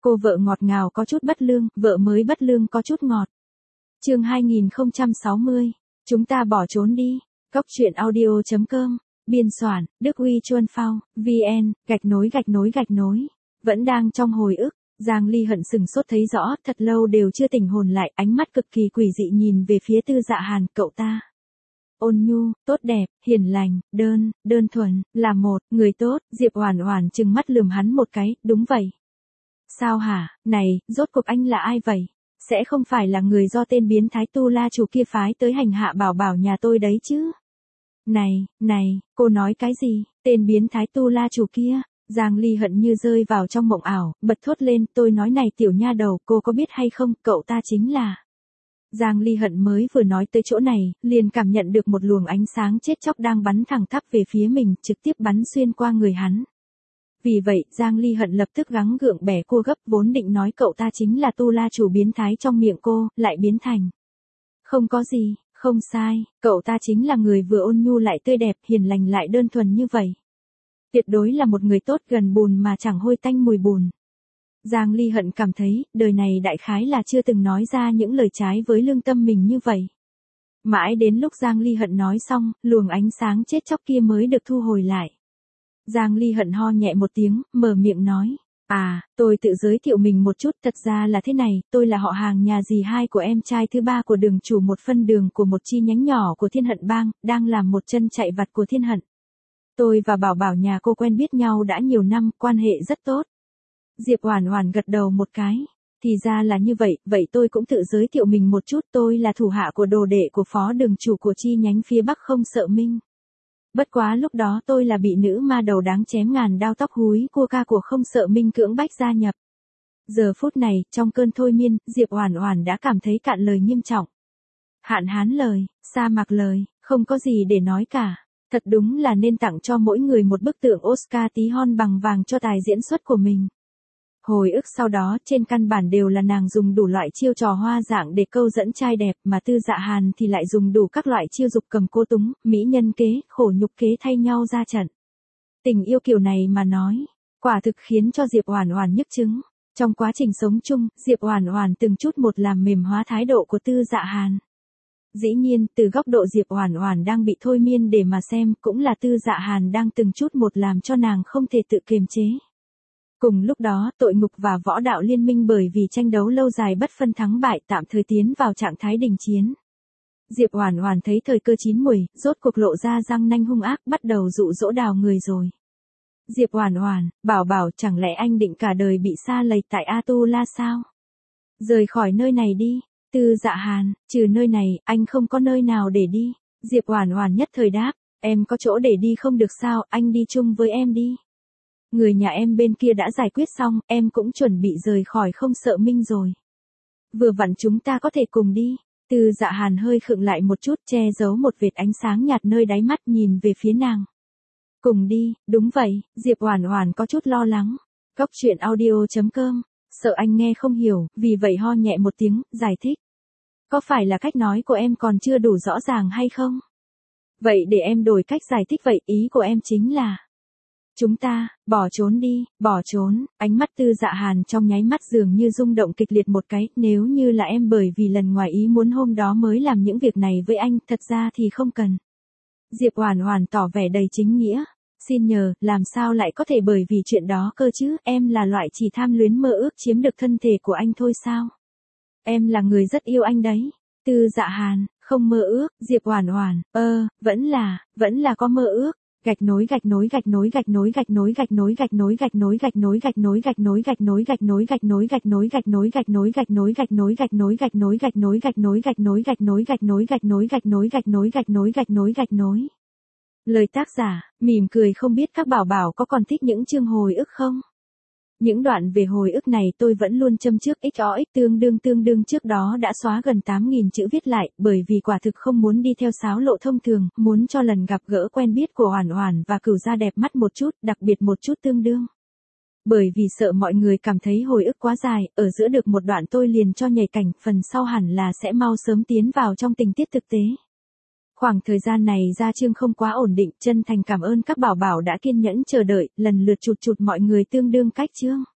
Cô vợ ngọt ngào có chút bất lương, vợ mới bất lương có chút ngọt. Chương 2060. Chúng ta bỏ trốn đi. Cốc truyện audio.com. Biên soạn, Đức Huy Chuân Phao, VN, gạch nối. Vẫn đang trong hồi ức, Giang Ly Hận sừng sốt thấy rõ, thật lâu đều chưa tỉnh hồn lại, ánh mắt cực kỳ quỷ dị nhìn về phía Tư Dạ Hàn, cậu ta. Ôn nhu, tốt đẹp, hiền lành, đơn thuần, là một người tốt. Diệp Oản Oản trừng mắt lườm hắn một cái, đúng vậy. Sao hả, này, rốt cuộc anh là ai vậy? Sẽ không phải là người do tên biến thái Tu La chủ kia phái tới hành hạ bảo bảo nhà tôi đấy chứ? Này, cô nói cái gì? Tên biến thái Tu La chủ kia? Giang Ly Hận như rơi vào trong mộng ảo, bật thốt lên, tôi nói này tiểu nha đầu, cô có biết hay không, cậu ta chính là... Giang Ly Hận mới vừa nói tới chỗ này, liền cảm nhận được một luồng ánh sáng chết chóc đang bắn thẳng tắp về phía mình, trực tiếp bắn xuyên qua người hắn. Vì vậy, Giang Ly Hận lập tức gắng gượng bẻ cua gấp, vốn định nói cậu ta chính là Tu La chủ biến thái trong miệng cô, lại biến thành. Không có gì, không sai, cậu ta chính là người vừa ôn nhu lại tươi đẹp, hiền lành lại đơn thuần như vậy. Tuyệt đối là một người tốt, gần bùn mà chẳng hôi tanh mùi bùn. Giang Ly Hận cảm thấy, đời này đại khái là chưa từng nói ra những lời trái với lương tâm mình như vậy. Mãi đến lúc Giang Ly Hận nói xong, luồng ánh sáng chết chóc kia mới được thu hồi lại. Giang Ly Hận ho nhẹ một tiếng, mở miệng nói. Tôi tự giới thiệu mình một chút, thật ra là thế này, tôi là họ hàng nhà dì hai của em trai thứ ba của đường chủ một phân đường của một chi nhánh nhỏ của Thiên Hận Bang, đang làm một chân chạy vặt của Thiên Hận. Tôi và Bảo Bảo nhà cô quen biết nhau đã nhiều năm, quan hệ rất tốt. Diệp Oản Oản gật đầu một cái. Thì ra là như vậy, vậy tôi cũng tự giới thiệu mình một chút, tôi là thủ hạ của đồ đệ của phó đường chủ của chi nhánh phía Bắc Không Sợ Minh. Bất quá lúc đó tôi là bị nữ ma đầu đáng chém ngàn đao tóc húi cua ca của Không Sợ Minh cưỡng bách gia nhập. Giờ phút này, trong cơn thôi miên, Diệp Oản Oản đã cảm thấy cạn lời nghiêm trọng. Hạn hán lời, sa mạc lời, không có gì để nói cả. Thật đúng là nên tặng cho mỗi người một bức tượng Oscar tí hon bằng vàng cho tài diễn xuất của mình. Hồi ức sau đó, trên căn bản đều là nàng dùng đủ loại chiêu trò hoa dạng để câu dẫn trai đẹp, mà Tư Dạ Hàn thì lại dùng đủ các loại chiêu dục cầm cô túng, mỹ nhân kế, khổ nhục kế thay nhau ra trận. Tình yêu kiểu này mà nói, quả thực khiến cho Diệp Oản Oản nhức chứng. Trong quá trình sống chung, Diệp Oản Oản từng chút một làm mềm hóa thái độ của Tư Dạ Hàn. Dĩ nhiên, từ góc độ Diệp Oản Oản đang bị thôi miên để mà xem, cũng là Tư Dạ Hàn đang từng chút một làm cho nàng không thể tự kiềm chế. Cùng lúc đó, tội ngục và võ đạo liên minh bởi vì tranh đấu lâu dài bất phân thắng bại tạm thời tiến vào trạng thái đình chiến. Diệp Oản Oản thấy thời cơ chín muồi, rốt cuộc lộ ra răng nanh hung ác, bắt đầu dụ dỗ đào người rồi. Diệp Oản Oản, Bảo Bảo, chẳng lẽ anh định cả đời bị sa lầy tại A Tu La sao? Rời khỏi nơi này đi. Tư Dạ Hàn, trừ nơi này, anh không có nơi nào để đi. Diệp Oản Oản nhất thời đáp, em có chỗ để đi không được sao, anh đi chung với em đi. Người nhà em bên kia đã giải quyết xong, em cũng chuẩn bị rời khỏi Không Sợ Minh rồi. Vừa vặn chúng ta có thể cùng đi. Tư Dạ Hàn hơi khựng lại một chút, che giấu một vệt ánh sáng nhạt nơi đáy mắt, nhìn về phía nàng. Cùng đi, đúng vậy, Diệp Oản Oản có chút lo lắng. Cốc truyện audio.com, sợ anh nghe không hiểu, vì vậy ho nhẹ một tiếng, giải thích. Có phải là cách nói của em còn chưa đủ rõ ràng hay không? Vậy để em đổi cách giải thích vậy, ý của em chính là chúng ta, bỏ trốn đi, bỏ trốn. Ánh mắt Tư Dạ Hàn trong nháy mắt dường như rung động kịch liệt một cái, nếu như là em bởi vì lần ngoài ý muốn hôm đó mới làm những việc này với anh, thật ra thì không cần. Diệp Oản Oản tỏ vẻ đầy chính nghĩa. Xin nhờ, làm sao lại có thể bởi vì chuyện đó cơ chứ, em là loại chỉ tham luyến mơ ước chiếm được thân thể của anh thôi sao? Em là người rất yêu anh đấy. Tư Dạ Hàn, không mơ ước. Diệp Oản Oản, vẫn là có mơ ước. Gạch nối Lời tác giả, mỉm cười không biết các bảo bảo có còn thích những chương hồi ức không? Những đoạn về hồi ức này tôi vẫn luôn châm trước XOX tương đương trước đó đã xóa gần 8.000 chữ viết lại, bởi vì quả thực không muốn đi theo sáo lộ thông thường, muốn cho lần gặp gỡ quen biết của Oản Oản và Cửu Gia đẹp mắt một chút, đặc biệt một chút tương đương. Bởi vì sợ mọi người cảm thấy hồi ức quá dài, ở giữa được một đoạn tôi liền cho nhảy cảnh, phần sau hẳn là sẽ mau sớm tiến vào trong tình tiết thực tế. Khoảng thời gian này ra chương không quá ổn định, chân thành cảm ơn các bảo bảo đã kiên nhẫn chờ đợi, lần lượt chụt mọi người tương đương cách chương.